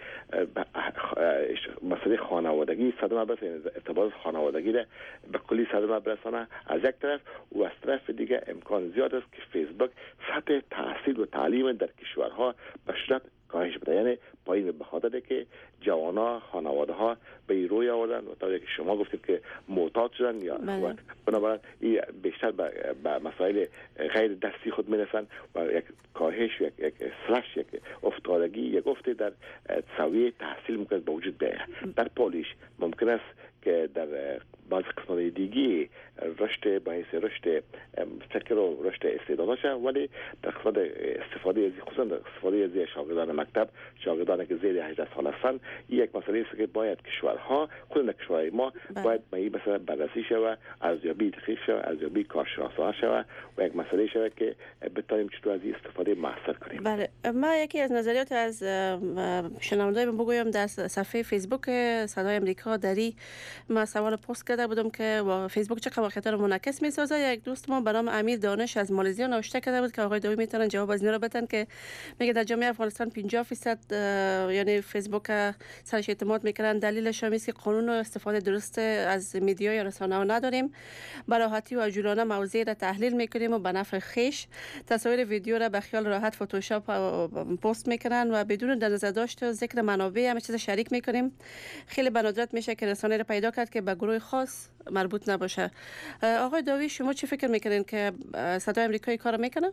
مسئله خانوادگی صدمه برسانه، ارتباط خانوادگی ده به کلی صدمه برسانه از یک طرف و از طرف دیگه امکان زیاد است که فیسبوک سطح تحصیل و تعلیم در کشورها به شدت کاهش بده، یعنی پایین به خاطر که جوانا خانواده ها به روی آوردن و تا که شما گفتید که معتاد شدن یا بنابراین بیشتر به مسائل غیر دستی خود میرسن و یک کاهش یک یک سلش یک افتادگی یک افت در سویه تحصیل ممکن به وجود بیاید. در پولیش ممکن است که در بعض قسمت دیگه رشد با حیث رشد فکر و رشد استعداد شه، ولی در قسمت استفاده از خصوصا در استفاده از شاگردان مکتب، شاگردانی که زیر هجده سال هستند، یک مسئله است که باید کشورها خود کشورهای ما باید به این مسئله بررسی شود، ارزیابی تحقیق شود، ارزیابی کارشناسانه شود و یک مسئله شود که بتونیم چطور از این استفاده موثر کنیم. بله، ما یکی از نظریات از شنوندگان بگویم در صفحه فیسبوک صدای آمریکا دری ما سوال پست کرده بودم که فیسبوک چه قواعد رو منعکس می‌سازه. یک دوست ما به نام امیر دانش از مالزی نوشته کرده بود که آقای دوی میتونن جواب از این رو بدن که میگه در جامعه افغانستان پنجاه درصد یعنی فیسبوک سرش اعتماد میکنن. دلیلش هم است که قانون و استفاده درست از میدیا یا رسانه ها نداریم. به راحتی و عجولانه موضوع را تحلیل میکنیم و به نفع خویش تصاویر ویدیو را به خیال راحت فتوشاپ پست میکنن و بدون در نظر داشت ذکر منابع همه چیز شریک میکنیم. خیلی به ندرت میشه که رسانه را پیدا کرد که به گروه خاص مربوط نباشه. آقای داوی شما چی فکر میکنین که صدای آمریکایی کار میکنه؟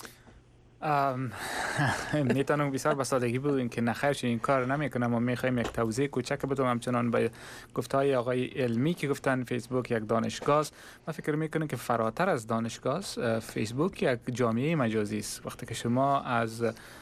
میتونم بسیار به سادگی بگویم که نخیر این کار نمیکنم و میخوایم یک توضیح کوچک بدم همچنان به گفتهای آقای علمی که گفتن فیسبوک یک دانشگاه است. من فکر میکنم که فراتر از دانشگاه است. فیسبوک یک جامعه مجازی است. وقتی که شما از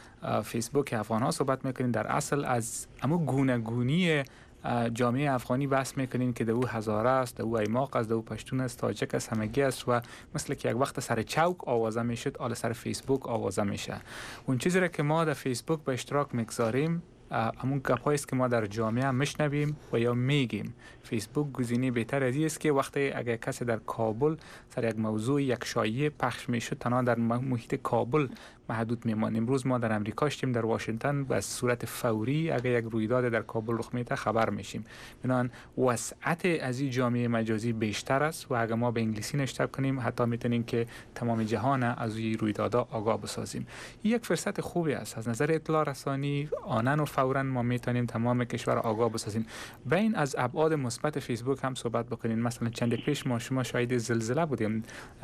فیسبوک افغان ها صحبت میکنین در اصل از اما گوناگونی جامعه افغانی بحث میکنین که دو هزاره است، دو ایماق است، دو پشتون است، تاجک است، همگی است و مثل که یک وقت سر چوک آوازه میشد حالا سر فیسبوک آوازه میشه. اون چیزی را که ما در فیسبوک به اشتراک میگذاریم همون گپ‌هایی است که ما در جامعه میشنویم و یا میگیم. فیسبوک گزینه بهتر از است که وقتی اگر کسی در کابل سر یک موضوع یک شایعه پخش میشد تنها در محیط کابل محدود میماند. امروز ما در امریکا شدیم، در واشنگتن به صورت فوری اگر یک رویداد در کابل رخ میده خبر میشیم. بنابراین وسعت از این جامعه مجازی بیشتر است و اگر ما به انگلیسی نشته کنیم حتی میتونیم که تمام جهان از این رویدادها آگاه بسازیم. این یک فرصت خوبی است از نظر اطلاع رسانی. آنن و فوراً ما میتونیم تمام کشور آگاه بسازیم. بین از ابعاد مثبت فیسبوک هم صحبت بکنیم. مثلا چند پیش ما شما شاهد زلزله بودیم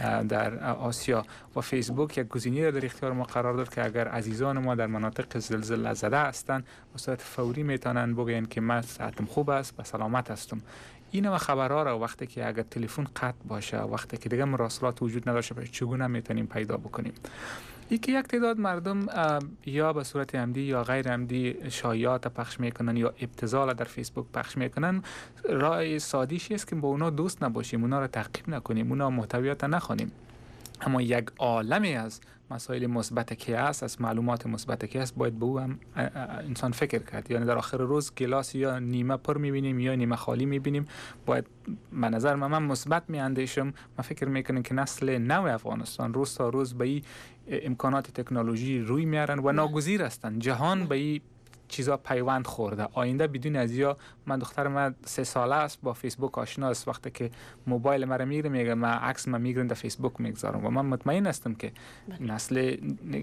در آسیا و فیسبوک یک گزینه را در اختیار ما قرار داد که اگر عزیزان ما در مناطق زلزله زده هستند به صورت فوری میتونن بگن که من صحتم خوب است و سلامت هستم. این و خبرها را وقتی که اگر تلفن قطع باشه، وقتی که دیگه مراسلات وجود نداشته باشه، چگونه میتونیم پیدا بکنیم؟ یکی یک تعداد مردم یا به صورت عمدی یا غیر عمدی شایعات پخش میکنن یا ابتذال در فیسبوک پخش میکنن. راه سادیش است که با اونا دوست نباشیم، اونا را تعقیب نکنیم، اونا محتویات نخوانیم. اما یک عالمی از مسائل مثبت که است، از معلومات مثبت که است، باید به او هم انسان فکر کرد. یعنی در آخر روز گلاس یا نیمه پر میبینیم یا نیمه خالی میبینیم. باید به نظر من من مثبت میاندیشم. من فکر میکنم که نسل نو افغانستان روز تا روز به این امکانات تکنولوژی روی میارن و ناگزیر هستند. جهان به این چیزا پیوند خورده. آینده بدون از یا من دختر من سه ساله است با فیسبوک آشنا است. وقتی که موبایل مرا میگیره میگه من عکس من میگیرم در فیسبوک میگذارم و من مطمئن هستم که بله. نسل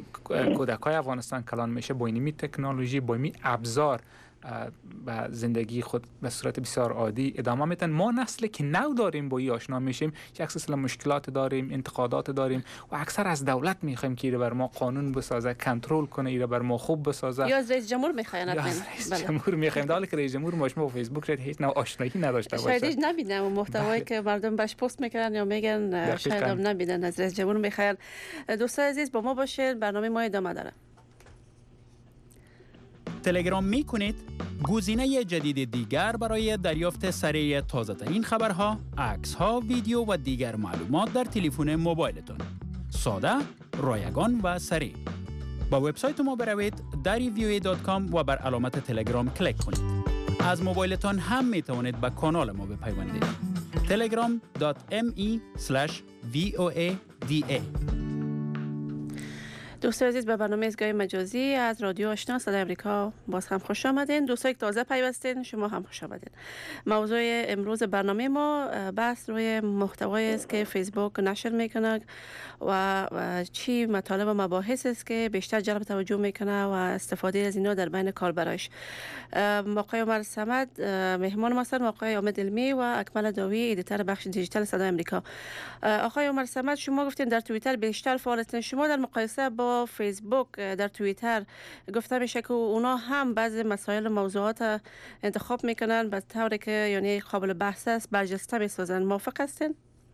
کودکای افغانستان کلان میشه با این تکنولوژی، با این ابزار به زندگی خود به صورت بسیار عادی ادامه میتن. ما نسلی که نو داریم با این آشنا میشیم یک سلسله مشکلات داریم، انتقادات داریم و اکثر از دولت میخوایم که ایره بر ما قانون بسازه، کنترل کنه، ایره بر ما خوب بسازه. یا از رئیس جمهور میخواین؟ یا از رئیس بله. جمهور میخوایم. در حالی که رئیس جمهور ما شما با فیسبوک شاید هیچ نوع آشنایی نداشته باشه. شاید نبینم و محتوایی که مردم باش پست میکنن یا میگن شاید هم نبینن. از رئیس جمهور میخواین. دوستان عزیز با ما باشید، برنامه ما ادامه داره. تلگرام میکنید؟ گزینه جدید دیگر برای دریافت سریع تازه ترین خبرها، عکس ها، ویدیو و دیگر معلومات در تلفن موبایلتان. ساده، رایگان و سریع. با وبسایت ما بروید دری وی او ای دات کام و بر علامت تلگرام کلیک کنید. از موبایلتان هم می توانید به کانال ما بپیوندید. تلگرام دات ام ای اسلش وی او ای دی ای. دوستان عزیز، به برنامه ایستگاه مجازی از رادیو آشنا صدای امریکا باز هم خوش آمدین. دوستانی که تازه پیوستین، شما هم خوش آمدین. موضوع امروز برنامه ما بحث روی محتوایی است که فیسبوک نشر میکنه و چی مطالب و مباحث است که بیشتر جلب توجه میکنه و استفاده از اینا در بین کاربراش. آقای عمر صمد مهمان ما هستند، آقای امید علمی و اکمل داوی ادیتور بخش دیجیتال صدای امریکا. آقای عمر صمد، شما گفتین در توییتر بیشتر فعالیتین. شما در مقایسه با فیسبوک در توییتر گفته میشه که اونا هم بعضی مسائل موضوعات انتخاب میکنن به طوری که یعنی قابل بحث است، برجسته میسازن. موافق هستین؟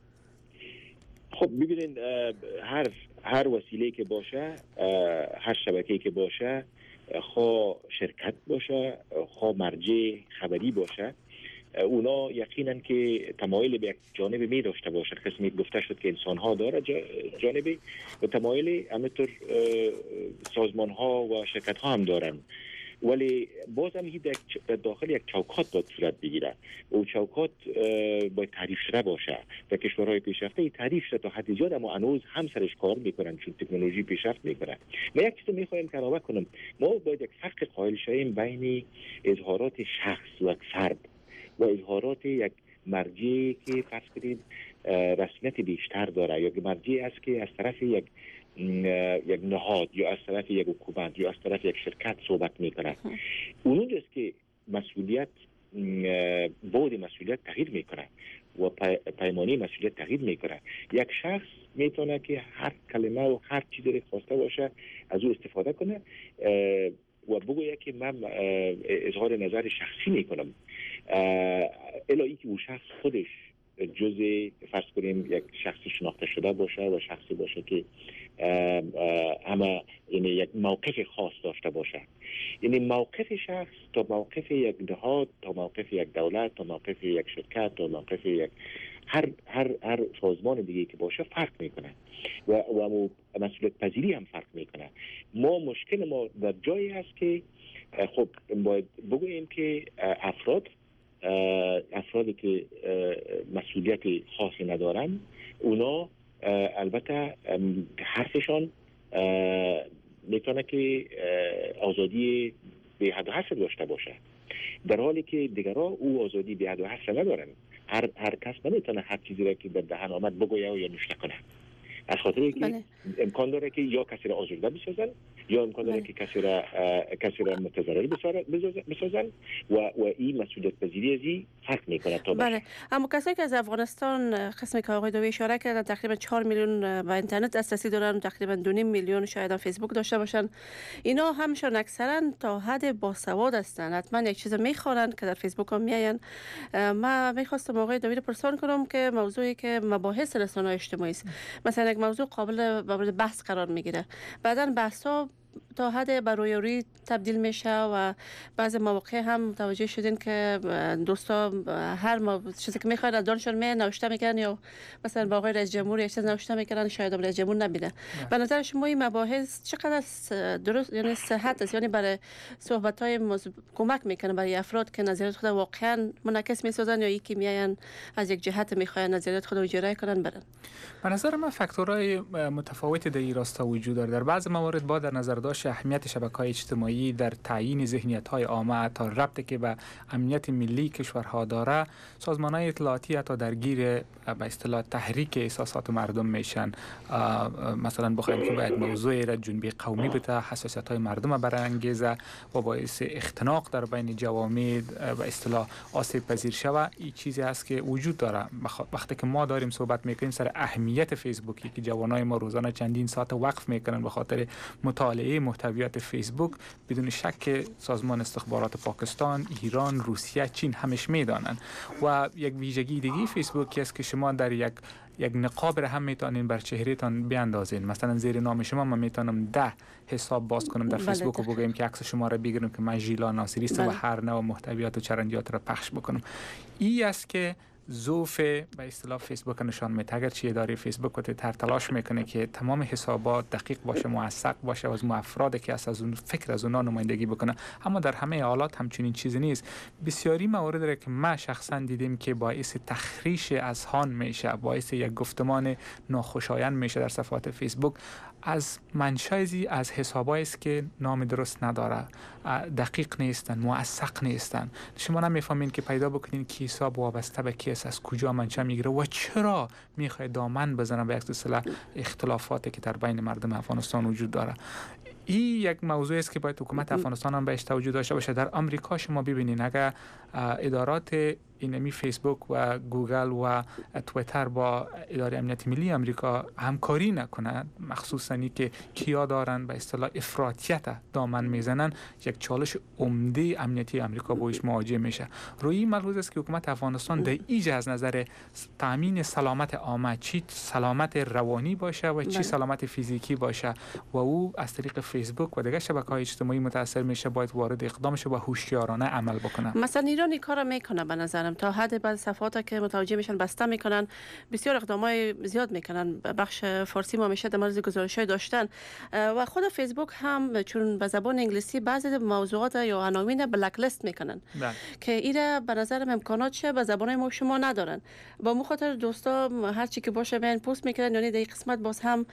خب ببینید، هر هر وسیله که باشه، هر شبکه‌ای که باشه، خو شرکت باشه، خو مرجع خبری باشه، اونا یقینا که تمایل به یک جانب می داشته باشد. قسمی گفته شد که انسان ها داره جانبی و تمایل همینطور سازمان ها و شرکت ها هم دارن، ولی باز هم در داخل یک چوکات باید صورت بگیره و او چوکات باید تعریف شده باشه. در کشورهای پیشرفته تعریف شده تا حد زیاد، اما هنوز هم سرش کار میکنن چون تکنولوژی پیشرفت میکنه. ما یک چیز میخوایم که علاوه کنم، ما باید یک فرق قائل شویم بین اظهارات شخص و فرد و اظهارات یک مرجعی که فرض کنید رسمیت بیشتر داره، یا مرجعی است که از طرف یک یک نهاد یا از طرف یک حکومت یا از طرف یک شرکت صحبت میکنه. اونجاست که مسئولیت بعد مسئولیت تغییر میکنه و پیمانی مسئولیت تغییر میکنه. یک شخص میتونه که هر کلمه و هر چیزی رو خواسته باشه از او استفاده کنه و بگوید که من اظهار نظر شخصی میکنم، الهی که او شخص خودش جزء فرض کنیم یک شخصی شناخته شده باشه و شخصی باشه که اما یعنی یک موقف خاص داشته باشه. یعنی موقف شخص تا موقف یک نهاد، تا موقف یک دولت، تا موقف یک شرکت، تا موقف یک هر هر هر سازمان دیگه که باشه فرق میکنه و و مسئولیت پذیری هم فرق میکنه. ما مشکل ما در جایی هست که خب باید بگوییم که افراد افرادی که مسئولیت خاصی ندارن، اونا البته حرفشان میتونه که آزادی به حد و حصر داشته باشه، در حالی که دیگرها او آزادی به حد و حصر ندارن. هر هر کس نمیتونه هر چیزی را که در دهن آمد بگویه یا نوشته کنه، از خاطر که بله. امکان داره که یا کسی را آزرده بسازن یا امکان داره بله. که کسی را کسی را متضرر بسازن و و این مسئولیت پذیری ازی فرق میکنه تا بله. اما کسایی که از افغانستان، قسمی که آقای داوی اشاره کردن، تقریبا چهار میلیون به اینترنت دسترسی دارن، تقریبا دو نیم میلیون شاید هم فیسبوک داشته باشن. اینا همشون اکثرا تا حد باسواد هستن، حتما یک چیز میخوانن که در فیسبوک هم میاین. ما میخواستم آقای داوی رو پرسان کنم که موضوعی که مباحث رسانه‌های اجتماعی است، مثلا یک موضوع قابل مورد بحث قرار میگیره، بعدن بحث‌ها تا حد برای روی تبدیل میشه و بعضی مواقع هم متوجه شدین که دوستا هر چیزی که میخواد از دانشون می نوشته میکنن یا مثلا با آقای رئیس جمهور یک چیز نوشته میکنن، شاید رئیس جمهور نبیده. به نظر شما این مباحث چقدر درست یعنی صحت است، یعنی برای صحبت های کمک میکنه برای افراد که نظریات خود واقعا منعکس میسازن یا یکی میاین از یک جهت میخواین نظریات خود رو اجرا کنن برن؟ به نظر من فاکتورهای متفاوتی در این راستا وجود داره. در بعضی موارد با در نظر داشت اهمیت شبکه‌های اجتماعی در تعیین ذهنیت‌های عامه تا ربطی که به امنیت ملی کشورها داره، سازمان‌های اطلاعاتی حتی درگیر به اصطلاح تحریک احساسات مردم میشن. مثلا بخوایم که باید موضوع را جنبی قومی بته، حساسیت‌های مردم برانگیزه و باعث اختناق در بین جوامع به اصطلاح آسیب پذیر شوه. این چیزی است که وجود داره. وقتی که ما داریم صحبت میکنیم سر اهمیت فیسبوکی که جوانای ما روزانه چندین ساعت وقف میکنن به خاطر مطالعه محتویات فیسبوک، بدون شک سازمان استخبارات پاکستان، ایران، روسیه، چین همش میدانن. و یک ویژگی دیگه فیسبوک است که شما در یک یک نقاب را هم میتونین بر چهرهتان بیاندازین. مثلا زیر نام شما من میتونم ده حساب باز کنم در فیسبوک و بگم که عکس شما را بگیرم که من ژیلا ناصری هستم و هر نوع محتویات و چرندیات را پخش بکنم. این است که ضعف به اصطلاح فیسبوک نشان میده. اگر چی اداره فیسبوک وقتی تر تلاش میکنه که تمام حسابات دقیق باشه، موثق باشه و از افرادی که از اون فکر از اونها نمایندگی بکنه، اما در همه حالات همچنین چیزی نیست. بسیاری موارد را که ما شخصا دیدیم که باعث تخریش اذهان میشه، باعث یک گفتمان ناخوشایند میشه در صفحات فیسبوک، از منشأی از حسابایی است که نام درست نداره، دقیق نیستن، موثق نیستن. شما نمیفهمین که پیدا بکنین که حساب وابسته به کی است، از کجا منشأ میگیره و چرا میخواد دامن بزنه به یک سلسله اختلافاتی که در بین مردم افغانستان وجود داره. این یک موضوع است که باید حکومت افغانستان هم بهش توجه داشته باشه. در آمریکا شما ببینید اگر ادارات اینمی فیسبوک و گوگل و تویتر با اداره امنیت ملی آمریکا همکاری نکنند، مخصوصا که کیا دارن به اصطلاح افراطیت دامن میزنن، یک چالش عمده امنیتی آمریکا باش مواجه میشه. روی ملحوظ است که حکومت افغانستان در ایجا از نظر تامین سلامت عامه، چی سلامت روانی باشه و چی سلامت فیزیکی باشه و او از طریق فیسبوک و دیگر شبکه‌های اجتماعی متاثر میشه، باید وارد اقدامش و هوشیارانه عمل بکنه. مثلا ایران این کارو میکنه به نظرم، تا حد بعض صفحات که متوجه میشن بسته میکنن، بسیار اقدامای زیاد میکنن. بخش فارسی ما میشه در مورد گزارش‌های داشتن و خود فیسبوک هم چون به زبان انگلیسی بعضی موضوعات یا عناوین بلک لیست میکنن ده. که ایره به نظرم امکاناتش به زبان ما شما ندارن. با مو خاطر دوستا هر چی که باشه من پست میکنن، یعنی در این قسمت باز هم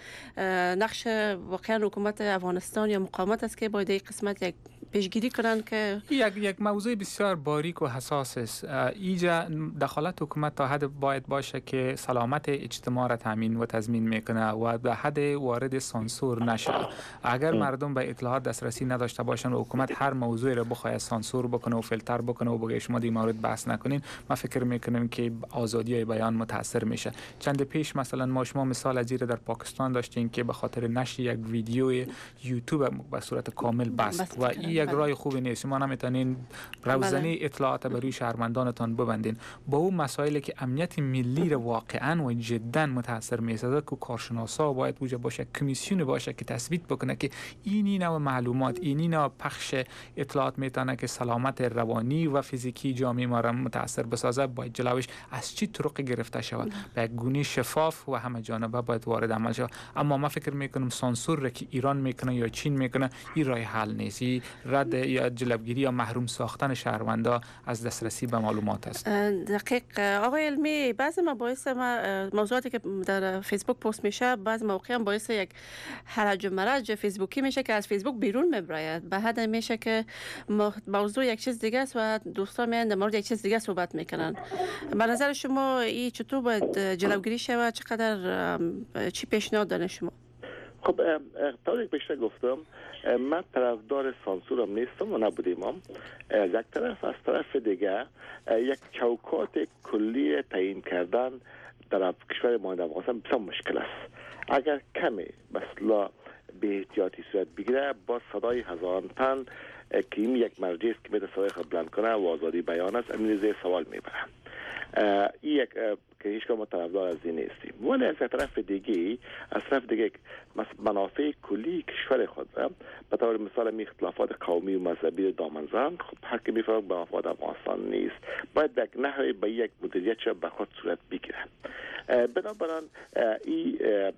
نقش واقعا حکومت افغانستان یا مقاومت است که باید این قسمت یک پیشگیری کنن که یک یک موضوع بسیار باریک و حساس است. ایجا دخالت حکومت تا حد باید باشه که سلامت اجتماع را تامین و تضمین میکنه و به حد وارد سانسور نشه. اگر مردم به اطلاعات دسترسی نداشته باشن و حکومت هر موضوعی را بخواد سانسور بکنه و فیلتر بکنه و بگه شما در مورد بحث نکنین، ما فکر میکنیم که آزادی بیان متاثر میشه. چند پیش مثلا ما شما مثال از در پاکستان داشتیم که به خاطر نشر یک ویدیو یوتیوب به صورت کامل بست و این یک راه خوبی نیست. شما نمیتونین روزانه اطلاعات برای شهروندانتان ببندین. با اون مسائلی که امنیت ملی را واقعا و جدا متاثر میسازه که کارشناسا باید وجود باشه، کمیسیون باشه که تثبیت بکنه که اینی نوع معلومات، اینی نوع پخش اطلاعات میتونه که سلامت روانی و فیزیکی جامعه ما را متاثر بسازه، باید جلوش از چی طرق گرفته شود، به گونه شفاف و همه جانبه باید وارد عمل شود. اما ما فکر میکنم سانسور را که ایران میکنه یا چین میکنه این راه حل نیست. رد یا جلوگیری یا محروم ساختن شهروندا از دسترسی به معلومات است. دقیق. آقای علمی، بعضی مباحث ما موضوعاتی که در فیسبوک پست میشه بعضی موقع هم باعث یک حرج و مرج فیسبوکی میشه که از فیسبوک بیرون میبراید. به حد میشه که موضوع یک چیز دیگه است و دوستان میان در مورد یک چیز دیگه صحبت میکنن. به نظر شما این چطور باید جلوگیری شود؟ چقدر چی پیشنهاد دارین شما؟ خب طوری که بیشتر گفتم، من طرفدار سانسورم نیستم و نبودیم هم. از یک طرف، از طرف دیگه یک چوکات کلی تعیین کردن در کشور ما افغانستان بسیار مشکل است. اگر کمی مثلا به احتیاطی صورت بگیره، با صدای هزاران تن که این یک مرجع است که میده صدای خود بلند کنه و آزادی بیان است، امین زیر سوال میبره. این یک که هیچ که ما طرفدار از این نیستیم. ولی از طرف دیگه، از طرف دیگه منافع کلی کشور خود به طور مثال می اختلافات قومی و مذهبی دامن زن، خب هر که میفهمه به مفاد افغانستان نیست، باید یک نحوی به یک مدیریت به خود صورت بگیره. بنابراین این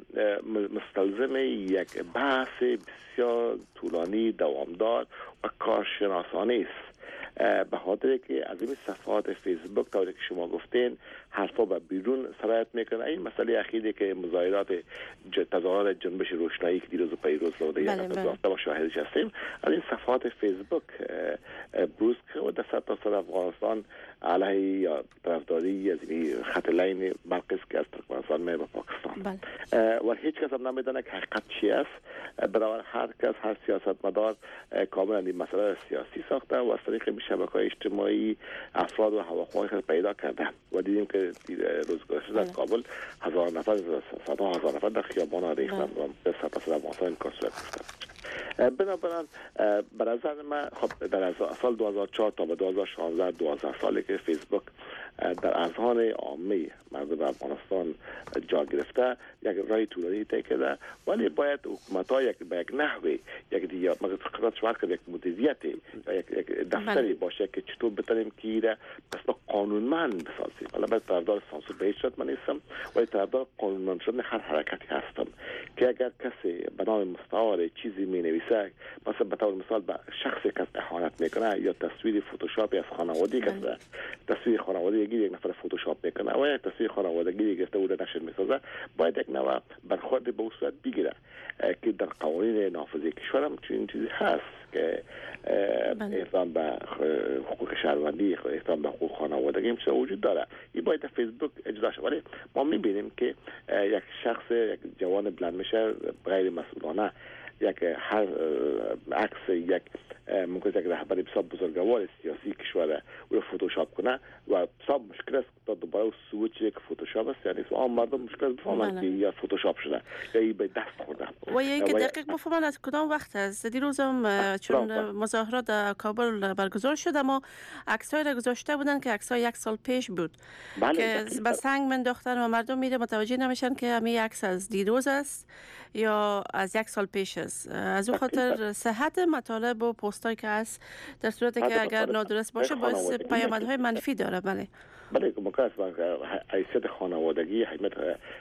مستلزم یک بحث بسیار طولانی، دوامدار و کارشناسانه است. به خاطر که از این صفحات فیسبوک طوری که شما گفتین حرفا به بیرون سرایت میکنه. این مسئله اخیری که مظاهرات تظاهرات جنبش روشنایی که دیروز و پیروز بوده یک هفته ما شاهدش هستیم، از این صفحات فیسبوک بروز که و در تا سر افغانستان علیه یا طرفداری از این خط لین مرکز که از ترکمنستان می به پاکستان و هیچ کس هم نمیدونه که حقیقت چی است. برای هر کس، هر سیاستمدار کاملا این مسئله سیاسی ساخته و از طریق شبکه‌های اجتماعی افراد و هواخواهی خود پیدا کرده و دیدیم که روز گذشته در کابل هزار نفر، صدها هزار نفر در خیابان ریختن و به سپاس افغانستان این کار صورت گرفت. بنابراین به نظر من خب در سال دو هزار و چهار تا به دو هزار و شانزده دوازده سالی که فیسبوک در اذهان عامه مردم افغانستان جا گرفته، یک راه طولانی طی کرده، ولی باید حکومت‌ها یک به یک نحوی یک دیگه مگر خدمت شما کرد یک مدیریت یا یک, یک دفتری باشه که چطور بتونیم که ایره بس قانونمند بسازیم. حالا باید طرفدار سانسور به هیچ صورت من نیستم، ولی طرفدار قانونمند شدن هر حرکتی هستم که اگر کسی به نام مستعار چیزی می نویسه، مثلا به طور مثال به شخصی که اهانت میکنه یا تصویر فتوشاپی از خانوادگی کرده، تصویر خانوادگی یک نفر فتوشاپ میکنه و یا تصویر خانوادگی گرفته و نشر میسازه، باید یک نوع برخورد به اون صورت بگیره که در قوانین نافذه کشور هم چنین چیزی هست که احترام به حقوق شهروندی، احترام به حقوق خانوادگی هم وجود داره. این باید فیسبوک اجرا شه، ولی ما میبینیم که یک شخص یک جوان بلند میشه غیر مسئولانه یک هر عکس یک ممکن یک رهبر بسیار بزرگوار سیاسی کشور او فتوشاپ کنه و بسیار مشکل است تا دوباره سویچ یک فتوشاپ است، یعنی عام مردم مشکل است بفهمند که یا فتوشاپ شده یا این به دست خورده و یا اینکه دقیق بفهمند از کدام وقت است. دیروز هم چون مظاهرات در کابل برگزار شد اما عکس‌های را گذاشته بودن که عکس‌های یک سال پیش بود که به سنگ منداختن و مردم میره متوجه نمیشن که همین عکس از دیروز است یا از یک سال پیش است. از اون خاطر صحت مطالب و پستایی که هست در صورتی که اگر نادرست باشه باعث پیامدهای منفی داره. بله بله ممکن است حیثیت خانوادگی، حیثیت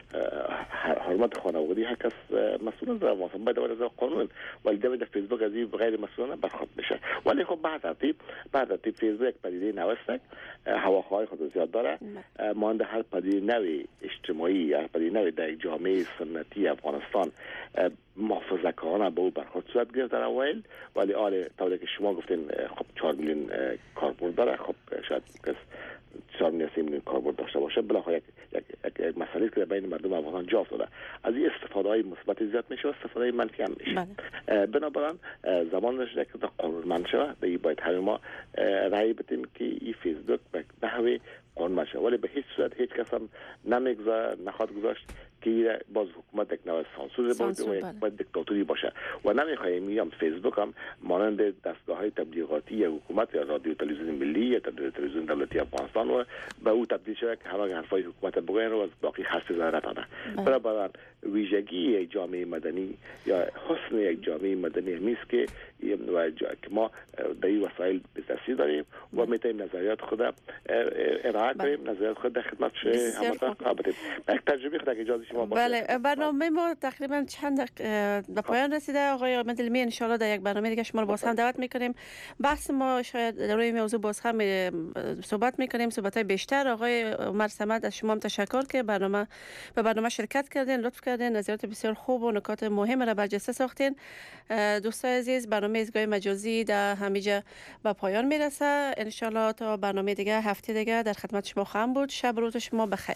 حرمت خانوادگی هر کس مسئول است، مثلا باید از قانون، ولی در فیسبوک از این غیر مسئولانه برخورد بشه. ولی خب بعد ترتیب بعد ترتیب فیسبوک یک پدیده نو است، هواخواه خود زیاد داره، مانند هر پدیده نوی اجتماعی، هر پدیده نوی در جامعه سنتی افغانستان محافظه‌کارانه به او برخورد صورت گرفت در اوایل، ولی آره طوری که شما گفتین خب چهار میلیون کاربرد داره، خب شاید کس چهار میلیون کاربرد داشته باشه، بالاخره یک یک یک مسئله که بین مردم افغانستان جا افتاده. از این استفاده‌های مثبت زیاد میشه و استفاده منفی هم میشه. بنابراین زمان رسیده که قانونمند شود، به این باید همه ما رأی بدیم که این فیسبوک به نحوی قانونمند شود، ولی به هیچ صورت هیچ کس هم نمیگذاره نخواد گذاشت که باز حکومت یک نوع سانسور باشه و یک حکومت دیکتاتوری باشه و نمیخوایم میگم فیسبوک هم مانند دستگاه‌های تبلیغاتی یا حکومت یا رادیو تلویزیون ملی یا تلویزیون دولتی افغانستان و به او تبدیل شه که همه حرفای حکومت بگن رو از باقی حرف زدن نتونه. برای ویژگی یک جامعه مدنی یا حسن یک جامعه مدنی همیست که که ما در این وسایل دسترسی داریم و میتونیم نظریات خود ارائه کنیم، نظریات خود در خدمت هموطنان قرار بدیم. یک تجربه خود که اجازه شما باشه. بله، برنامه ما تقریبا چند به پایان رسیده. آقای احمد علمی ان شاء الله در یک برنامه دیگه شما رو باز هم دعوت میکنیم. بحث ما شاید در روی موضوع باز هم صحبت میکنیم، صحبت‌های بیشتر. آقای عمر صمد از شما هم تشکر که برنامه به برنامه شرکت کردین، لطف کردین، نظریات بسیار خوب و نکات مهم را برجسته ساختین. دوستان عزیز، برنامه ایستگاه مجازی در همینجا به پایان میرسه. ان شاء الله تا برنامه دیگه هفته دیگه در خدمت شما خواهم بود. شب روز شما بخیر.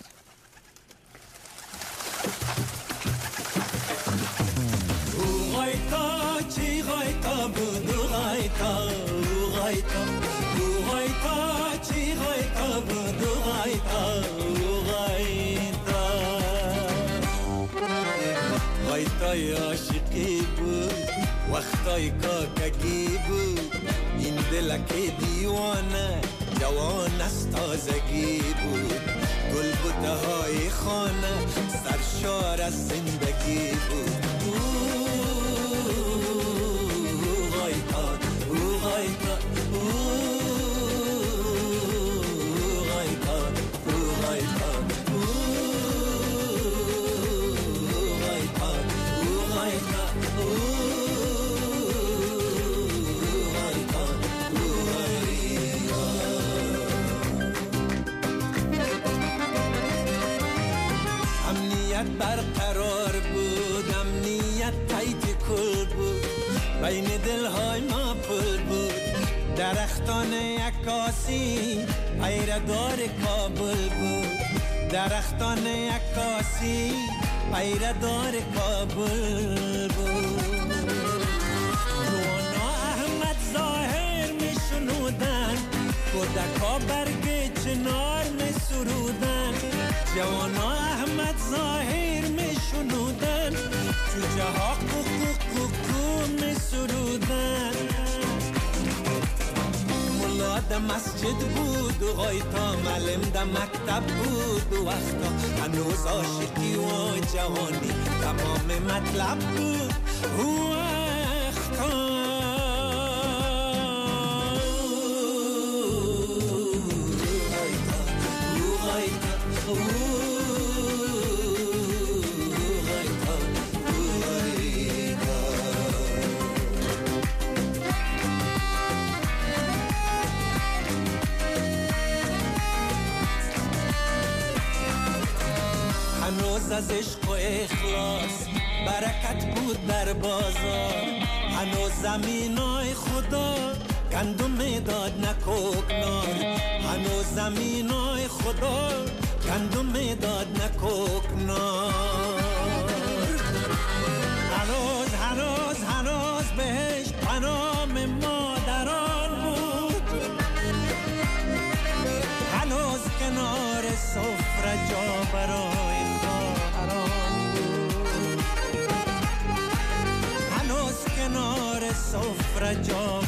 غایتای عاشقی بود، وقتای کاکگی بود، این دلک دیوانه جوان از تازگی بود، گل بوته های خانه سرشار از زندگی بود. غایتا غایتا برقرار بود، امنیت تایت کل بود، بین دلهای ما پل بود، درختان عکاسی پیردار کابل بود، درختان عکاسی پیردار کابل بود. جوانا احمد ظاهر می شنودن، کودکا برگ چنار می سرودن، جوانا احمد ظاهر می شنودن، جوجه ها کوکو کوکو می سرودن. ملا در مسجد بود و غایتا معلم در مکتب بود و وقتا هنوز عاشقی و جوانی تمام مطلب بود و وقتا هنوز از عشق و اخلاص برکت بود در بازار هنوز زمینای خدا گندم داد نکوکنار هنوز زمینای خدا گندم داد نکوکنار هنوز هنوز هنوز بهش پنام مادران بود هنوز کنار سفره جا برای خواهران بود هنوز کنار سفره جا